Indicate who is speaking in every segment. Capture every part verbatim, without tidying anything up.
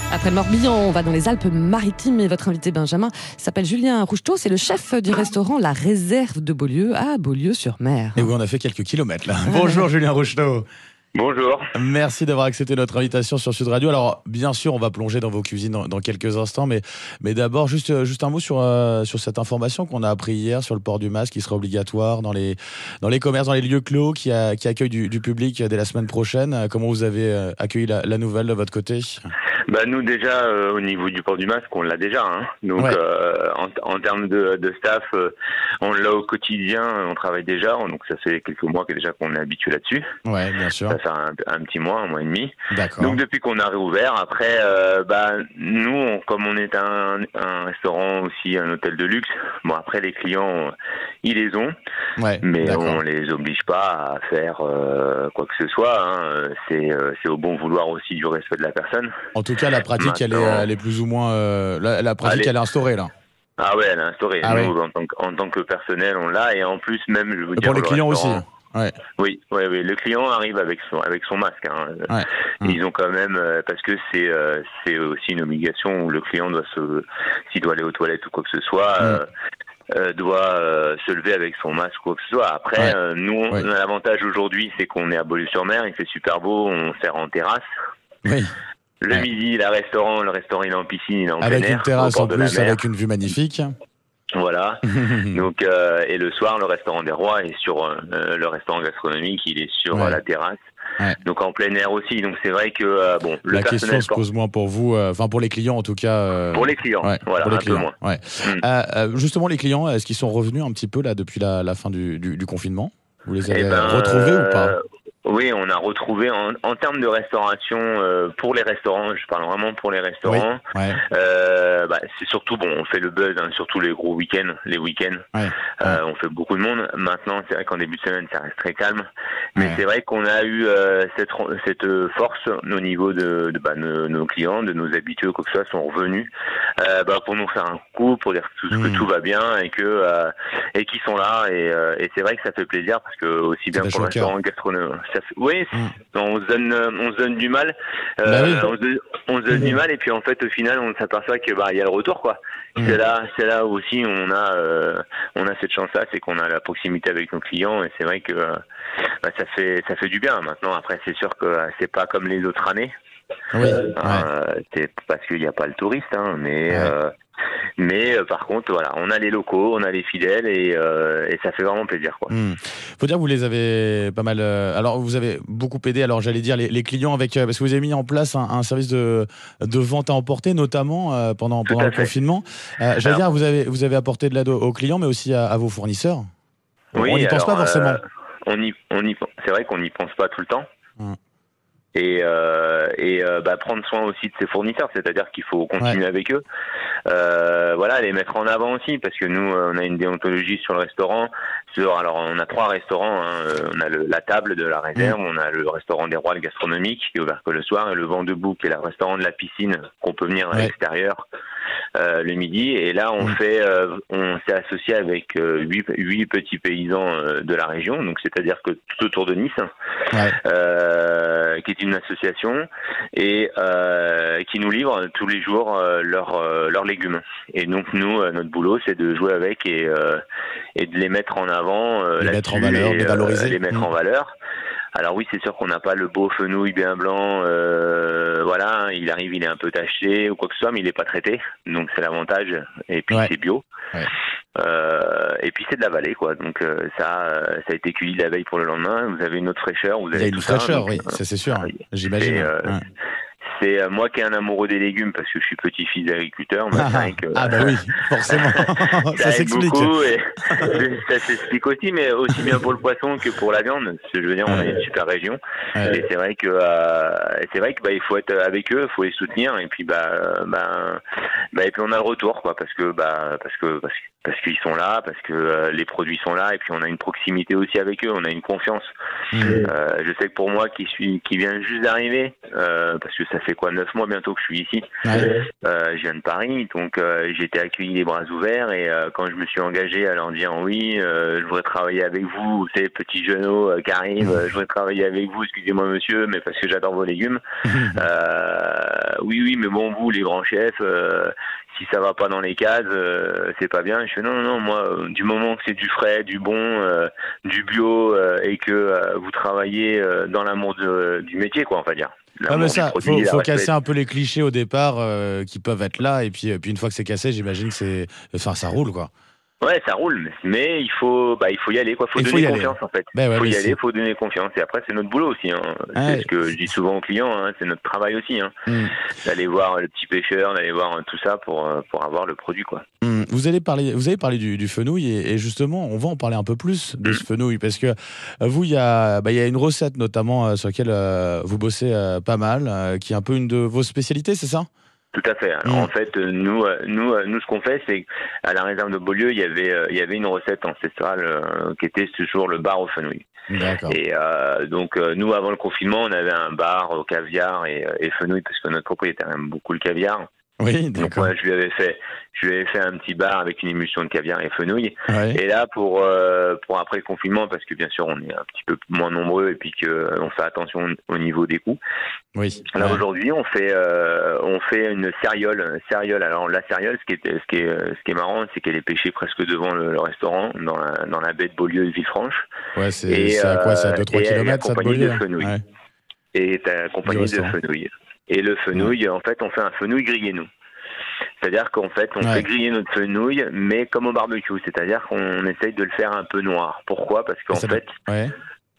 Speaker 1: Après le Morbihan, on va dans les Alpes-Maritimes et votre invité Benjamin s'appelle Julien Rouchetot. C'est le chef du restaurant La Réserve de Beaulieu à Beaulieu-sur-Mer.
Speaker 2: Et oui, on a fait quelques kilomètres là. Bonjour Julien Rouchetot.
Speaker 3: Bonjour.
Speaker 2: Merci d'avoir accepté notre invitation sur Sud Radio. Alors, bien sûr, on va plonger dans vos cuisines dans, dans quelques instants, mais, mais d'abord, juste, juste un mot sur, euh, sur cette information qu'on a appris hier sur le port du masque qui sera obligatoire dans les, dans les commerces, dans les lieux clos qui, a, qui accueillent du, du public dès la semaine prochaine. Comment vous avez accueilli la, la nouvelle de votre côté ?
Speaker 3: Bah nous déjà euh, au niveau du port du masque on l'a déjà hein. Donc ouais. euh, en, en termes de, de staff euh, on l'a au quotidien, on travaille déjà, donc ça fait quelques mois que déjà qu'on est habitué là-dessus.
Speaker 2: Ouais, bien sûr.
Speaker 3: Ça fait un, un petit mois, un mois et demi.
Speaker 2: D'accord.
Speaker 3: Donc depuis qu'on a réouvert, après euh, bah nous on, comme on est un, un restaurant aussi, un hôtel de luxe, bon après les clients ils les ont,
Speaker 2: ouais,
Speaker 3: mais
Speaker 2: d'accord.
Speaker 3: on les oblige pas à faire euh, quoi que ce soit. Hein. C'est euh, c'est au bon vouloir aussi du respect de la personne.
Speaker 2: En tout cas, la pratique, elle est, elle est plus ou moins, euh, la, la pratique, elle est... elle est instaurée là.
Speaker 3: Ah ouais, elle est instaurée.
Speaker 2: Ah
Speaker 3: Nous,
Speaker 2: oui.
Speaker 3: en, tant que, en tant que personnel, on l'a, et en plus même, je veux
Speaker 2: et
Speaker 3: dire,
Speaker 2: pour les clients aussi. Ouais.
Speaker 3: Oui, oui, oui. Le client arrive avec son avec son masque. Hein.
Speaker 2: Ouais.
Speaker 3: Ils ont quand même, parce que c'est euh, c'est aussi une obligation où le client doit se, s'il doit aller aux toilettes ou quoi que ce soit. Mm. Euh, Euh, doit euh, se lever avec son masque ou quoi que ce soit. Après, ouais. euh, nous, on, ouais. l'avantage aujourd'hui, c'est qu'on est à Beaulieu-sur-Mer, il fait super beau, on sert en terrasse.
Speaker 2: Oui.
Speaker 3: Le
Speaker 2: ouais.
Speaker 3: midi, la restaurant, le restaurant, il est en piscine, il est en
Speaker 2: avec
Speaker 3: plein air.
Speaker 2: Avec une terrasse en plus, avec une vue magnifique.
Speaker 3: Voilà. Donc, euh, et le soir, le restaurant des Rois est sur euh, le restaurant gastronomique, il est sur ouais. euh, la terrasse. Ouais. Donc en plein air aussi. Donc c'est vrai que euh, bon, le
Speaker 2: la question se pose moins pour vous, enfin euh, pour les clients en tout cas. Euh...
Speaker 3: Pour les clients,
Speaker 2: ouais,
Speaker 3: voilà,
Speaker 2: pour les
Speaker 3: un
Speaker 2: clients.
Speaker 3: peu moins.
Speaker 2: Ouais. Mm. Euh, euh, justement, les clients, est-ce qu'ils sont revenus un petit peu là depuis la, la fin du, du, du confinement ? Vous les avez eh ben, retrouvés euh, ou pas ?
Speaker 3: Oui, on a retrouvé en, en termes de restauration euh, pour les restaurants. Je parle vraiment pour les restaurants.
Speaker 2: Oui, ouais.
Speaker 3: euh, bah, c'est surtout bon, on fait le buzz, hein, surtout les gros week-ends, les week-ends. Ouais, euh, ouais. On fait beaucoup de monde. Maintenant, c'est vrai qu'en début de semaine, ça reste très calme. Mais ouais. c'est vrai qu'on a eu euh, cette cette force au niveau de, de bah, nos, nos clients, de nos habitués, quoi que ce soit, sont revenus euh, bah, pour nous faire un coup, pour dire que tout, mmh. que tout va bien et que euh, et qu'ils sont là. Et, euh, et c'est vrai que ça fait plaisir parce que aussi bien pour le restaurant gastronomique. Oui, mmh. on se donne, on se donne du mal. Euh, bah oui. On se, on se donne mmh. du mal et puis en fait au final on s'aperçoit que bah il y a le retour quoi. Mmh. C'est là, c'est là aussi on a, euh, on a cette chance-là, c'est qu'on a la proximité avec nos clients et c'est vrai que euh, bah, ça fait, ça fait du bien. Maintenant après c'est sûr que euh, c'est pas comme les autres années.
Speaker 2: Oui.
Speaker 3: Euh, ouais. C'est parce qu'il n'y a pas le touriste, hein, mais. Ouais. Euh, Mais euh, par contre, voilà, on a les locaux, on a les fidèles et, euh, et ça fait vraiment plaisir, quoi.
Speaker 2: Mmh. Faut dire que vous les avez pas mal. Euh, alors, vous avez beaucoup aidé. Alors, j'allais dire les, les clients avec euh, parce que vous avez mis en place un, un service de, de vente à emporter, notamment euh, pendant, pendant le fait. confinement. Euh, j'allais alors, dire, vous avez vous avez apporté de l'aide aux clients, mais aussi à, à vos fournisseurs.
Speaker 3: Oui,
Speaker 2: on n'y pense pas forcément.
Speaker 3: Euh, on y, on y, c'est vrai qu'on n'y pense pas tout le temps. Mmh. Et, euh, et euh, bah, prendre soin aussi de ses fournisseurs, c'est-à-dire qu'il faut continuer ouais. avec eux. Euh, voilà, les mettre en avant aussi, parce que nous, on a une déontologie sur le restaurant. Sur, alors, on a trois restaurants. Hein. On a le, la table de la réserve, mmh. on a le restaurant des Rois, le gastronomique, qui est ouvert que le soir, et le Vent debout, qui est le restaurant de la piscine, qu'on peut venir ouais. à l'extérieur euh, le midi. Et là, on mmh. fait, euh, on s'est associé avec euh, huit, huit petits paysans euh, de la région, donc c'est-à-dire que tout autour de Nice, ouais. euh, qui est une association et euh, qui nous livre tous les jours euh, leurs euh, leurs légumes. Et donc nous, euh, notre boulot, c'est de jouer avec et euh, et de les mettre en avant, euh,
Speaker 2: les mettre en valeur,
Speaker 3: et,
Speaker 2: les valoriser,
Speaker 3: euh, les mettre mmh. en valeur. Alors oui, c'est sûr qu'on n'a pas le beau fenouil bien blanc, euh, voilà, il arrive, il est un peu taché ou quoi que ce soit, mais il n'est pas traité, donc c'est l'avantage. Et puis ouais. c'est bio. Ouais. Euh, et puis c'est de la vallée, quoi. Donc euh, ça, ça a été cueilli la veille pour le lendemain. Vous avez une autre fraîcheur. Vous avez
Speaker 2: il y a une
Speaker 3: tout
Speaker 2: fraîcheur,
Speaker 3: ça, donc,
Speaker 2: oui, ça c'est sûr. Euh, J'imagine.
Speaker 3: Et, euh, ouais. C'est euh, moi qui est un amoureux des légumes parce que je suis petit-fils d'agriculteur.
Speaker 2: Ah,
Speaker 3: c'est que,
Speaker 2: ah bah oui, forcément. ça,
Speaker 3: ça
Speaker 2: s'explique.
Speaker 3: Beaucoup et ça s'explique aussi, mais aussi bien pour le poisson que pour la viande. Parce que je veux dire, on ouais. a une super région. Ouais. Et c'est vrai que euh, c'est vrai que bah il faut être avec eux, il faut les soutenir et puis bah bah bah et puis on a le retour quoi parce que bah parce que parce que parce qu'ils sont là, parce que euh, les produits sont là, et puis on a une proximité aussi avec eux, on a une confiance. Mmh. Euh, je sais que pour moi, qui suis, qui vient juste d'arriver, euh, parce que ça fait quoi, neuf mois bientôt que je suis ici. Ouais. Euh, je viens de Paris, donc euh, j'ai été accueilli les bras ouverts, et euh, quand je me suis engagé à leur dire oui, euh, je voudrais travailler avec vous, vous savez, petit genou euh, qui arrive, mmh. je voudrais travailler avec vous, excusez-moi monsieur, mais parce que j'adore vos légumes. Mmh. Euh, oui, oui, mais bon, vous, les grands chefs, euh, si ça va pas dans les cases, euh, c'est pas bien. Je fais non, non, non, moi, euh, du moment que c'est du frais, du bon, euh, du bio, euh, et que euh, vous travaillez euh, dans l'amour de, du métier, quoi, on va dire.
Speaker 2: Ah mais ça, produit, faut, faut casser un peu les clichés au départ euh, qui peuvent être là, et puis, et puis une fois que c'est cassé, j'imagine que c'est, enfin, ça roule, quoi.
Speaker 3: Ouais, ça roule, mais il faut, bah, il faut y aller, quoi. Faut
Speaker 2: il
Speaker 3: donner
Speaker 2: faut
Speaker 3: confiance,
Speaker 2: aller.
Speaker 3: en fait.
Speaker 2: Ben ouais,
Speaker 3: il faut y
Speaker 2: c'est...
Speaker 3: aller, faut donner confiance. Et après, c'est notre boulot aussi, hein.
Speaker 2: Ah
Speaker 3: c'est
Speaker 2: ouais.
Speaker 3: ce que je dis souvent aux clients, hein. C'est notre travail aussi, hein.
Speaker 2: Mm.
Speaker 3: D'aller voir le petit pêcheur, d'aller voir tout ça pour, pour avoir le produit, quoi.
Speaker 2: Mm. Vous allez parler, vous avez parlé du, du fenouil, et, et justement, on va en parler un peu plus de mm. ce fenouil, parce que vous, il y a, bah, il y a une recette notamment euh, sur laquelle euh, vous bossez euh, pas mal, euh, qui est un peu une de vos spécialités, c'est ça?
Speaker 3: Tout à fait. Alors, mmh. En fait, nous, nous, nous, ce qu'on fait, c'est qu'à la réserve de Beaulieu, il y avait, il y avait une recette ancestrale euh, qui était toujours le bar au fenouil.
Speaker 2: D'accord.
Speaker 3: Et euh, donc, euh, nous, avant le confinement, on avait un bar au caviar et, et fenouil, parce que notre propriétaire aime beaucoup le caviar.
Speaker 2: Oui,
Speaker 3: d'accord. Donc, moi, je lui avais fait, je lui avais fait un petit bar avec une émulsion de caviar et fenouil.
Speaker 2: Ouais.
Speaker 3: Et là, pour euh, pour après le confinement, parce que bien sûr, on est un petit peu moins nombreux et puis que on fait attention au niveau des coûts.
Speaker 2: Oui.
Speaker 3: Là
Speaker 2: ouais.
Speaker 3: aujourd'hui, on fait euh, on fait une céréole, céréole. Alors la céréole, ce qui est ce qui est ce qui est marrant, c'est qu'elle est pêchée presque devant le, le restaurant, dans la dans la baie de Beaulieu et Villefranche.
Speaker 2: Ouais, c'est, et, c'est à quoi, c'est à deux trois kilomètres ça de Beaulieu.
Speaker 3: De fenouil. Ouais. Et est accompagné de fenouil. Et le fenouil, ouais. En fait, on fait un fenouil grillé nous. C'est-à-dire qu'en fait, on ouais. fait griller notre fenouil, mais comme au barbecue. C'est-à-dire qu'on essaye de le faire un peu noir. Pourquoi ? Parce qu'en fait,
Speaker 2: ouais.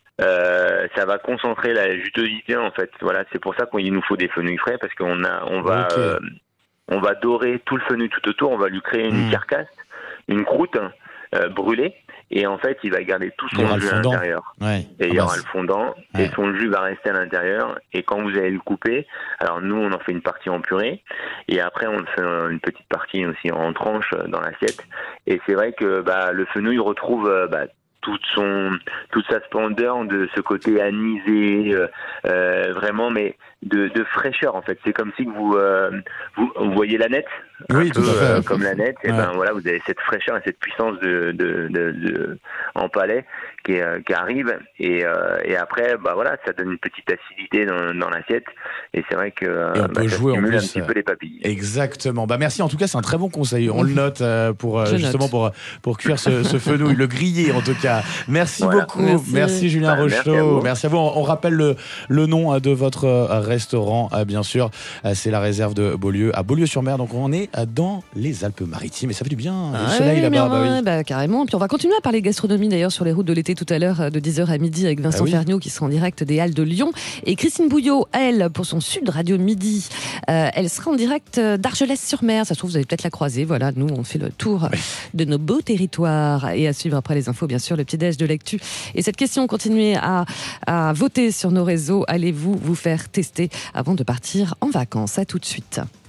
Speaker 3: euh, ça va concentrer la jutosité. En fait, voilà, c'est pour ça qu'il nous faut des fenouils frais, parce qu'on a, on va, okay. euh, on va dorer tout le fenouil tout autour. On va lui créer une mmh. carcasse, une croûte euh, brûlée. Et en fait, il va garder tout son jus à l'intérieur.
Speaker 2: Ouais.
Speaker 3: Et il y
Speaker 2: ah
Speaker 3: aura
Speaker 2: bah
Speaker 3: le fondant. Ouais. Et son jus va rester à l'intérieur. Et quand vous allez le couper, alors nous, on en fait une partie en purée. Et après, on fait une petite partie aussi en tranches dans l'assiette. Et c'est vrai que bah, le fenouil retrouve bah, toute son, toute sa splendeur de ce côté anisé, euh, euh, vraiment, mais de, de fraîcheur en fait. C'est comme si vous, euh, vous, vous voyez la nette,
Speaker 2: oui,
Speaker 3: un
Speaker 2: tout
Speaker 3: peu
Speaker 2: à fait.
Speaker 3: Euh, comme la nette. Et
Speaker 2: ouais.
Speaker 3: ben voilà, vous avez cette fraîcheur et cette puissance de, de, de, de en palais qui, est, qui arrive. Et, euh, et après, bah voilà, ça donne une petite acidité dans, dans l'assiette. Et c'est vrai que
Speaker 2: et on
Speaker 3: bah,
Speaker 2: peut
Speaker 3: ça
Speaker 2: jouer
Speaker 3: stimule
Speaker 2: en plus,
Speaker 3: un petit peu les papilles.
Speaker 2: Exactement. Bah merci. En tout cas, c'est un très bon conseil. On le note euh, pour euh, justement
Speaker 1: note.
Speaker 2: pour pour cuire ce, ce fenouil, le griller en tout cas. Merci
Speaker 3: voilà.
Speaker 2: beaucoup.
Speaker 1: Merci,
Speaker 2: merci Julien
Speaker 3: bah,
Speaker 2: Rocheteau.
Speaker 3: Merci à vous.
Speaker 2: Merci à vous. On, on rappelle le le nom de votre restaurant, bien sûr. C'est la réserve de Beaulieu à Beaulieu-sur-Mer. Donc on est dans les Alpes-Maritimes et ça fait du bien.
Speaker 1: Ah
Speaker 2: le soleil
Speaker 1: oui,
Speaker 2: là-bas.
Speaker 1: On,
Speaker 2: bah, oui.
Speaker 1: bah, carrément. Puis on va continuer à parler gastronomie d'ailleurs sur les routes de l'été tout à l'heure de dix heures à midi avec Vincent ah oui. Ferniaud qui sera en direct des Halles de Lyon et Christine Bouillot, elle, pour son Sud Radio Midi, euh, elle sera en direct d'Argelès-sur-Mer. Ça se trouve, vous allez peut-être la croiser. Voilà, nous on fait le tour oui. de nos beaux territoires et à suivre après les infos, bien sûr, le petit déj de l'actu. Et cette question, continuez à, à voter sur nos réseaux. Allez-vous vous faire tester avant de partir en vacances? À tout de suite.